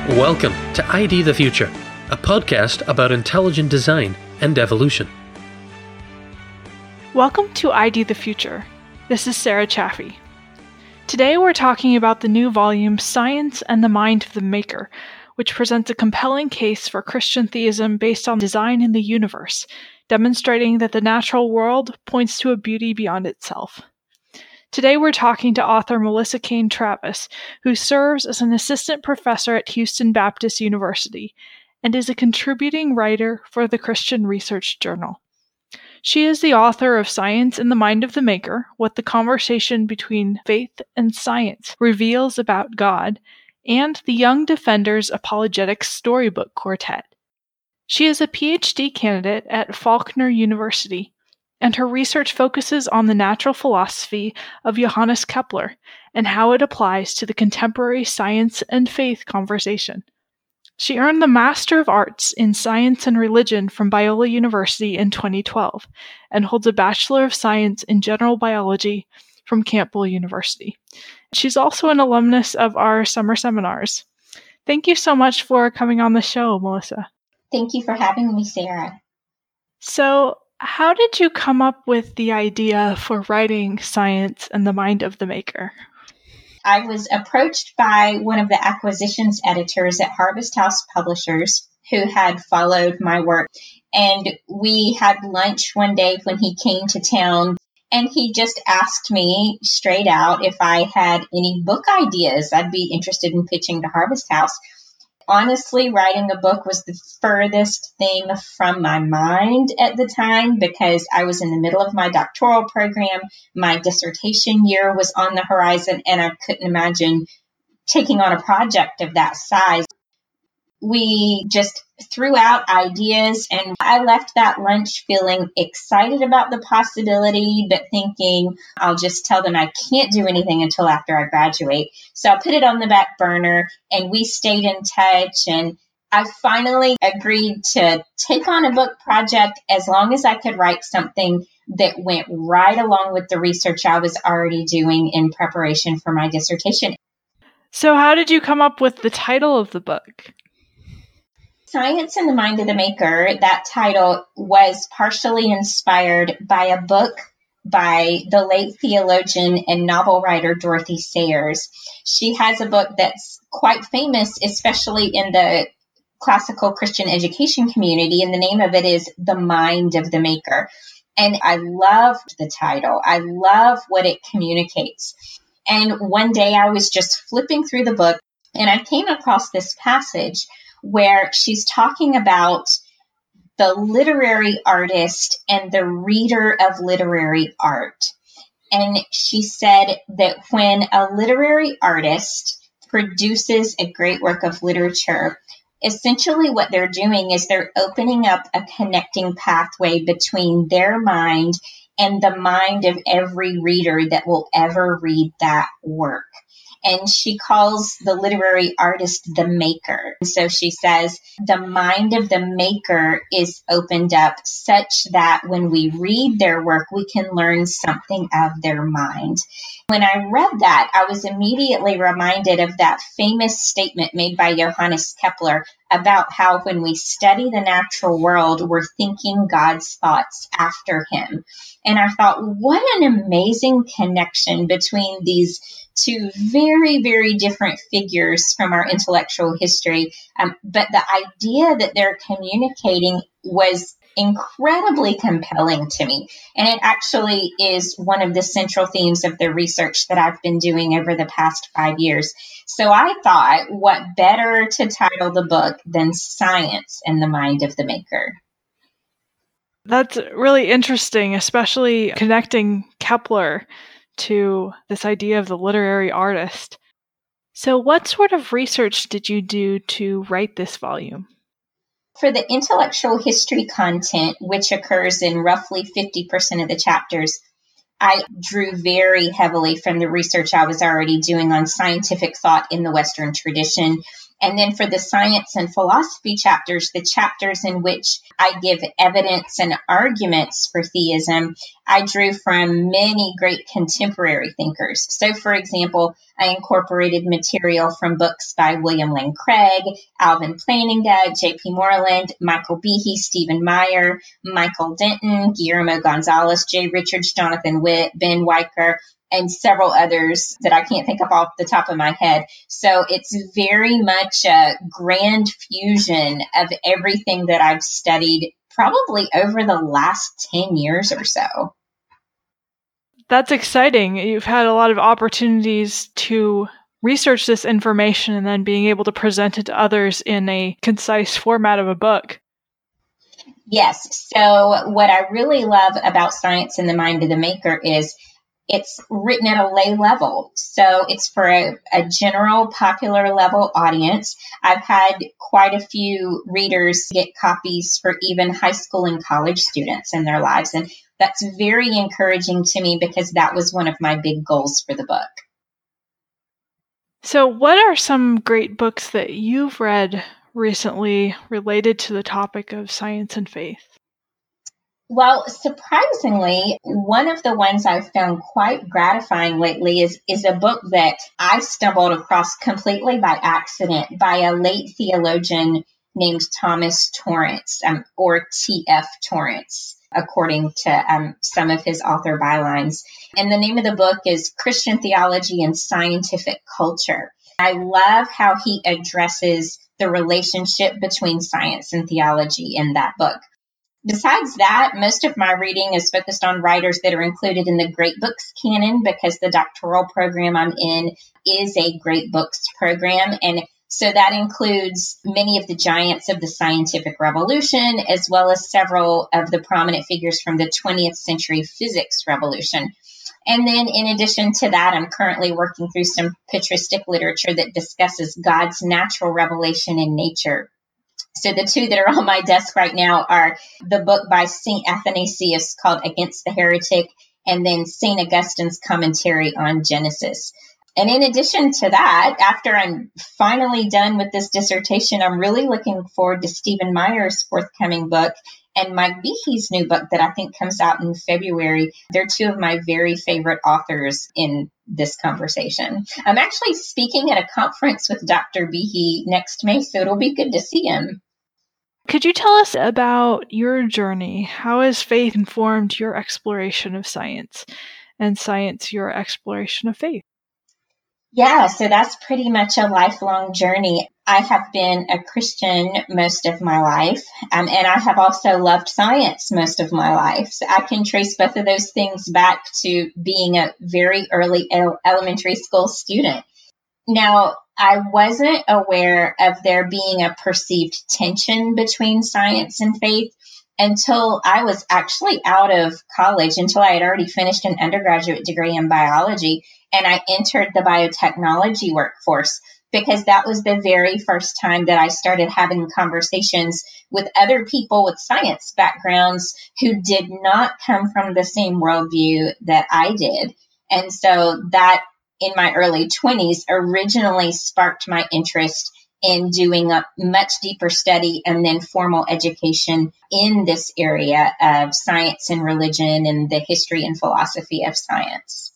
Welcome to ID the Future, a podcast about intelligent design and evolution. Welcome to ID the Future. This is Sarah Chaffee. Today we're talking about the new volume Science and the Mind of the Maker, which presents a compelling case for Christian theism based on design in the universe, demonstrating that the natural world points to a beauty beyond itself. Today we're talking to author Melissa Cain Travis, who serves as an assistant professor at Houston Baptist University and is a contributing writer for the Christian Research Journal. She is the author of Science and the Mind of the Maker, What the Conversation Between Faith and Science Reveals About God, and the Young Defenders Apologetics Storybook Quartet. She is a PhD candidate at Faulkner University, and her research focuses on the natural philosophy of Johannes Kepler and how it applies to the contemporary science and faith conversation. She earned the Master of Arts in Science and Religion from Biola University in 2012 and holds a Bachelor of Science in General Biology from Campbell University. She's also an alumnus of our summer seminars. Thank you so much for coming on the show, Melissa. Thank you for having me, Sarah. So, how did you come up with the idea for writing Science and the Mind of the Maker? I was approached by one of the acquisitions editors at Harvest House Publishers who had followed my work. And we had lunch one day when he came to town, and he just asked me straight out if I had any book ideas I'd be interested in pitching to Harvest House. Honestly, writing a book was the furthest thing from my mind at the time because I was in the middle of my doctoral program. My dissertation year was on the horizon, and I couldn't imagine taking on a project of that size. We just threw out ideas, and I left that lunch feeling excited about the possibility, but thinking I'll just tell them I can't do anything until after I graduate. So I put it on the back burner, and we stayed in touch, and I finally agreed to take on a book project as long as I could write something that went right along with the research I was already doing in preparation for my dissertation. So how did you come up with the title of the book? Science and the Mind of the Maker, that title was partially inspired by a book by the late theologian and novel writer Dorothy Sayers. She has a book that's quite famous, especially in the classical Christian education community, and the name of it is The Mind of the Maker. And I loved the title. I love what it communicates. And one day I was just flipping through the book, and I came across this passage where she's talking about the literary artist and the reader of literary art. And she said that when a literary artist produces a great work of literature, essentially what they're doing is they're opening up a connecting pathway between their mind and the mind of every reader that will ever read that work. And she calls the literary artist the maker. So she says the mind of the maker is opened up such that when we read their work, we can learn something of their mind. When I read that, I was immediately reminded of that famous statement made by Johannes Kepler about how when we study the natural world, we're thinking God's thoughts after him. And I thought, what an amazing connection between these two very, very different figures from our intellectual history. But the idea that they're communicating was incredibly compelling to me. And it actually is one of the central themes of the research that I've been doing over the past 5 years. So I thought, what better to title the book than Science and the Mind of the Maker? That's really interesting, especially connecting Kepler to this idea of the literary artist. So what sort of research did you do to write this volume? For the intellectual history content, which occurs in roughly 50% of the chapters, I drew very heavily from the research I was already doing on scientific thought in the Western tradition. And then for the science and philosophy chapters, the chapters in which I give evidence and arguments for theism, I drew from many great contemporary thinkers. So, for example, I incorporated material from books by William Lane Craig, Alvin Plantinga, J.P. Moreland, Michael Behe, Stephen Meyer, Michael Denton, Guillermo Gonzalez, J. Richards, Jonathan Witt, Ben Weicker, and several others that I can't think of off the top of my head. So it's very much a grand fusion of everything that I've studied probably over the last 10 years or so. That's exciting. You've had a lot of opportunities to research this information and then being able to present it to others in a concise format of a book. Yes. So what I really love about Science and the Mind of the Maker is it's written at a lay level. So it's for a general popular level audience. I've had quite a few readers get copies for even high school and college students in their lives. And that's very encouraging to me because that was one of my big goals for the book. So what are some great books that you've read recently related to the topic of science and faith? Well, surprisingly, one of the ones I've found quite gratifying lately is a book that I stumbled across completely by accident by a late theologian named Thomas Torrance, or T.F. Torrance, according to some of his author bylines. And the name of the book is Christian Theology and Scientific Culture. I love how he addresses the relationship between science and theology in that book. Besides that, most of my reading is focused on writers that are included in the Great Books canon because the doctoral program I'm in is a Great Books program. And so that includes many of the giants of the scientific revolution, as well as several of the prominent figures from the 20th century physics revolution. And then in addition to that, I'm currently working through some patristic literature that discusses God's natural revelation in nature. So the two that are on my desk right now are the book by St. Athanasius called Against the Heretic, and then St. Augustine's commentary on Genesis. And in addition to that, after I'm finally done with this dissertation, I'm really looking forward to Stephen Meyer's forthcoming book and Mike Behe's new book that I think comes out in February. They're two of my very favorite authors in this conversation. I'm actually speaking at a conference with Dr. Behe next May, so it'll be good to see him. Could you tell us about your journey? How has faith informed your exploration of science, and science your exploration of faith? Yeah, so that's pretty much a lifelong journey. I have been a Christian most of my life, and I have also loved science most of my life. So I can trace both of those things back to being a very early elementary school student. Now, I wasn't aware of there being a perceived tension between science and faith until I was actually out of college, until I had already finished an undergraduate degree in biology, and I entered the biotechnology workforce, because that was the very first time that I started having conversations with other people with science backgrounds who did not come from the same worldview that I did. And so that, in my early 20s, originally sparked my interest in doing a much deeper study and then formal education in this area of science and religion and the history and philosophy of science.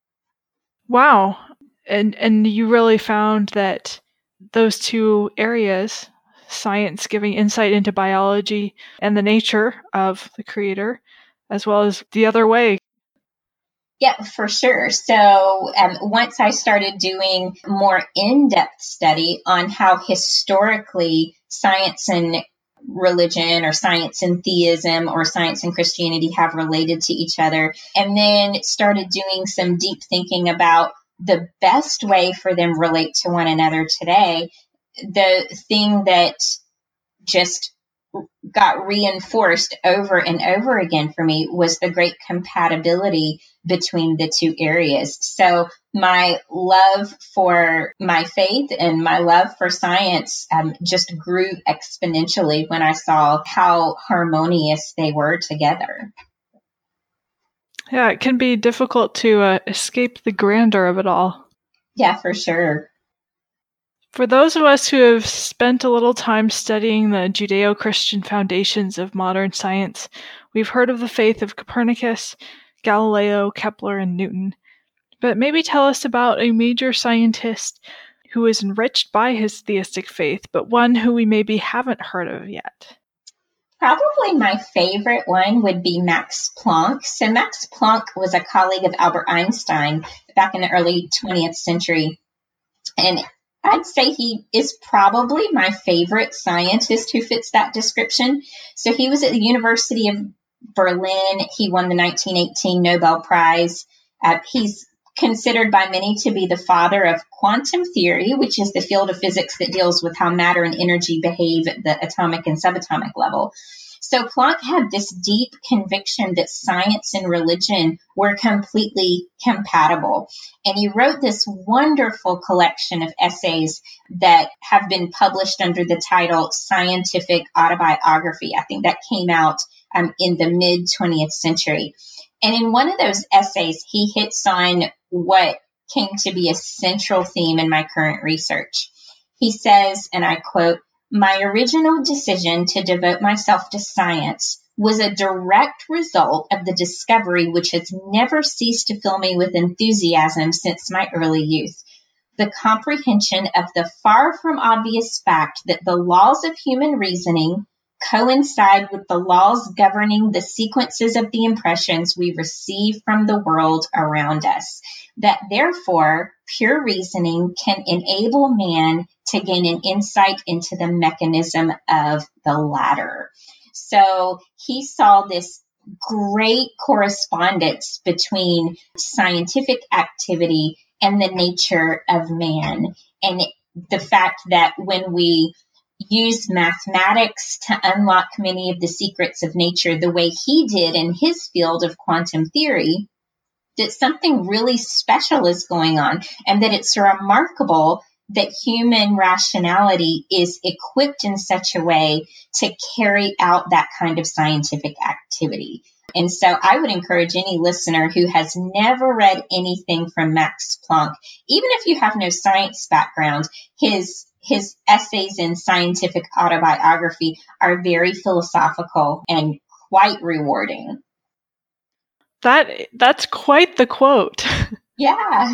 Wow. And you really found that those two areas, science giving insight into biology and the nature of the creator, as well as the other way. Yeah, for sure. So once I started doing more in-depth study on how historically science and religion, or science and theism, or science and Christianity have related to each other, and then started doing some deep thinking about the best way for them relate to one another today, the thing that just got reinforced over and over again for me was the great compatibility between the two areas. So my love for my faith and my love for science just grew exponentially when I saw how harmonious they were together. Yeah, it can be difficult to escape the grandeur of it all. Yeah, for sure. For those of us who have spent a little time studying the Judeo-Christian foundations of modern science, we've heard of the faith of Copernicus, Galileo, Kepler, and Newton. But maybe tell us about a major scientist who is enriched by his theistic faith, but one who we maybe haven't heard of yet. Probably my favorite one would be Max Planck. So Max Planck was a colleague of Albert Einstein back in the early 20th century. And I'd say he is probably my favorite scientist who fits that description. So he was at the University of Berlin. He won the 1918 Nobel Prize. He's considered by many to be the father of quantum theory, which is the field of physics that deals with how matter and energy behave at the atomic and subatomic level. So Planck had this deep conviction that science and religion were completely compatible. And he wrote this wonderful collection of essays that have been published under the title Scientific Autobiography. I think that came out in the mid-20th century. And in one of those essays, he hits on what came to be a central theme in my current research. He says, and I quote, "My original decision to devote myself to science was a direct result of the discovery which has never ceased to fill me with enthusiasm since my early youth. The comprehension of the far from obvious fact that the laws of human reasoning coincide with the laws governing the sequences of the impressions we receive from the world around us. That therefore, pure reasoning can enable man to gain an insight into the mechanism of the latter." So he saw this great correspondence between scientific activity and the nature of man. And the fact that when we use mathematics to unlock many of the secrets of nature the way he did in his field of quantum theory, that something really special is going on, and that it's remarkable that human rationality is equipped in such a way to carry out that kind of scientific activity. And so I would encourage any listener who has never read anything from Max Planck, even if you have no science background, his essays in Scientific Autobiography are very philosophical and quite rewarding. That's quite the quote. Yeah.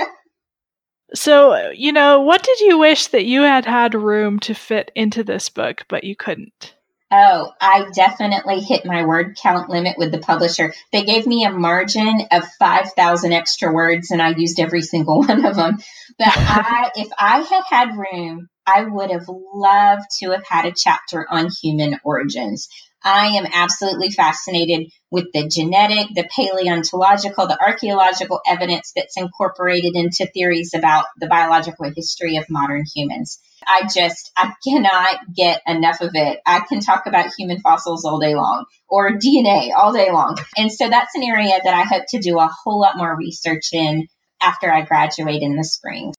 So, what did you wish that you had room to fit into this book, but you couldn't? Oh, I definitely hit my word count limit with the publisher. They gave me a margin of 5,000 extra words, and I used every single one of them. But if I had room, I would have loved to have had a chapter on human origins. I am absolutely fascinated with the genetic, the paleontological, the archaeological evidence that's incorporated into theories about the biological history of modern humans. I cannot get enough of it. I can talk about human fossils all day long, or DNA all day long. And so that's an area that I hope to do a whole lot more research in after I graduate in the spring.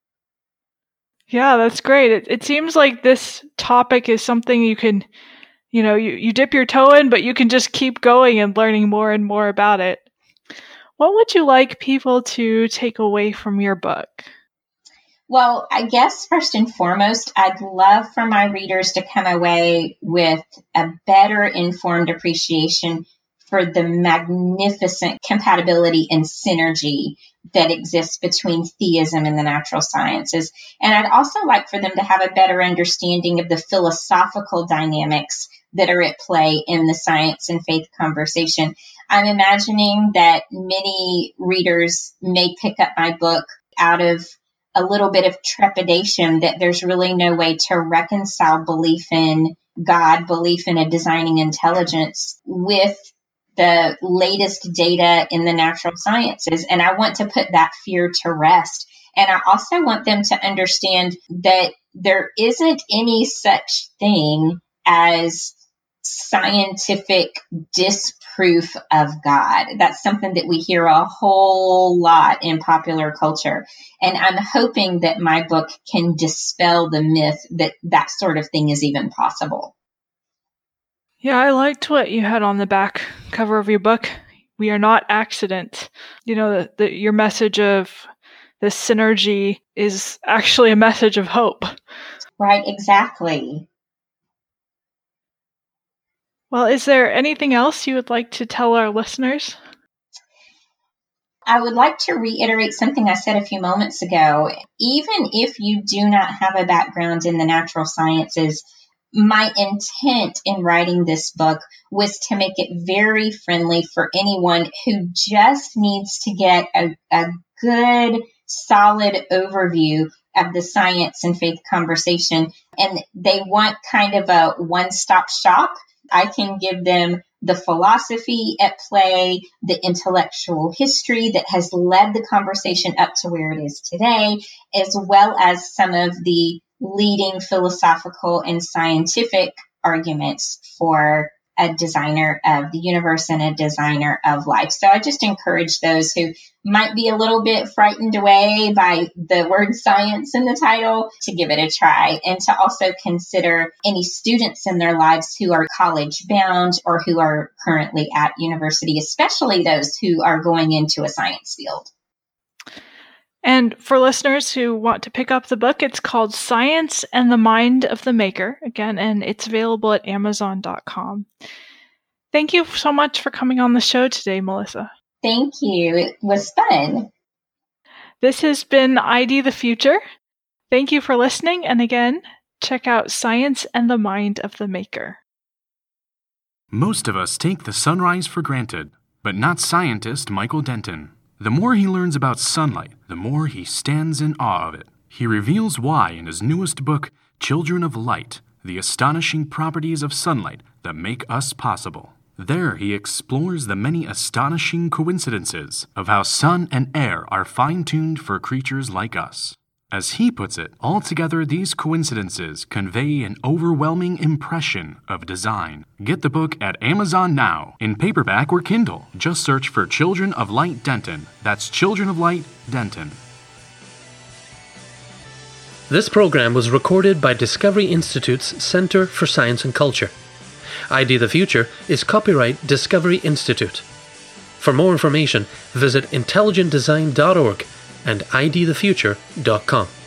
Yeah, that's great. It seems like this topic is something you can, you dip your toe in, but you can just keep going and learning more and more about it. What would you like people to take away from your book? Well, I guess first and foremost, I'd love for my readers to come away with a better informed appreciation for the magnificent compatibility and synergy that exists between theism and the natural sciences. And I'd also like for them to have a better understanding of the philosophical dynamics that are at play in the science and faith conversation. I'm imagining that many readers may pick up my book out of a little bit of trepidation that there's really no way to reconcile belief in God, belief in a designing intelligence with the latest data in the natural sciences. And I want to put that fear to rest. And I also want them to understand that there isn't any such thing as scientific disproof of God. That's something that we hear a whole lot in popular culture. And I'm hoping that my book can dispel the myth that that sort of thing is even possible. Yeah, I liked what you had on the back cover of your book. We are not accidents. Your message of this synergy is actually a message of hope. Right, exactly. Well, is there anything else you would like to tell our listeners? I would like to reiterate something I said a few moments ago. Even if you do not have a background in the natural sciences, my intent in writing this book was to make it very friendly for anyone who just needs to get a good, solid overview of the science and faith conversation, and they want kind of a one-stop shop. I can give them the philosophy at play, the intellectual history that has led the conversation up to where it is today, as well as some of the leading philosophical and scientific arguments for a designer of the universe and a designer of life. So I just encourage those who might be a little bit frightened away by the word science in the title to give it a try, and to also consider any students in their lives who are college bound or who are currently at university, especially those who are going into a science field. And for listeners who want to pick up the book, it's called Science and the Mind of the Maker, again, and it's available at Amazon.com. Thank you so much for coming on the show today, Melissa. Thank you. It was fun. This has been ID the Future. Thank you for listening, and again, check out Science and the Mind of the Maker. Most of us take the sunrise for granted, but not scientist Michael Denton. The more he learns about sunlight, the more he stands in awe of it. He reveals why in his newest book, Children of Light, The Astonishing Properties of Sunlight That Make Us Possible. There he explores the many astonishing coincidences of how sun and air are fine-tuned for creatures like us. As he puts it, altogether these coincidences convey an overwhelming impression of design. Get the book at Amazon now, in paperback or Kindle. Just search for Children of Light Denton. That's Children of Light Denton. This program was recorded by Discovery Institute's Center for Science and Culture. ID the Future is copyright Discovery Institute. For more information, visit intelligentdesign.org and idthefuture.com.